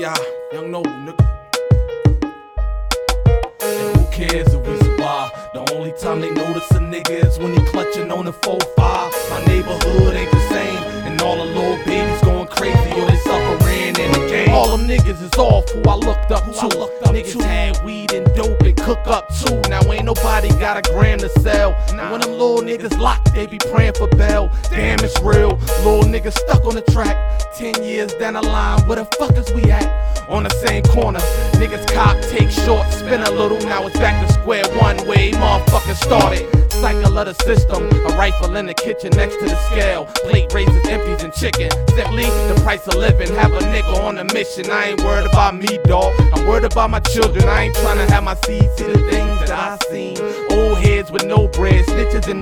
Yeah, young noble, nigga. And who cares the reason why? The only time they notice a nigga is when he clutching on the 4-5. My neighborhood ain't the same, and all the little babies going crazy or they suffering in the game. All them niggas is off who I looked up to. Niggas had weed and dope and cook up too. Now ain't nobody got a gram to sell. And when them little niggas locked, they be praying for bail. Damn, it's real. Little niggas stuck on the track. 10 years down the line, where the fuck is we at? On the same corner. Niggas cop, take short, spin a little. Now it's back to square one way motherfuckers started. Cycle of the system, a rifle in the kitchen next to the scale. Plate raises, empties, and chicken. Simply the price of living. Have a nigga on a mission. I ain't worried about me, dawg. I'm worried about my children. I ain't tryna have my seeds see the things that I seen. Old heads with no bread, snitches and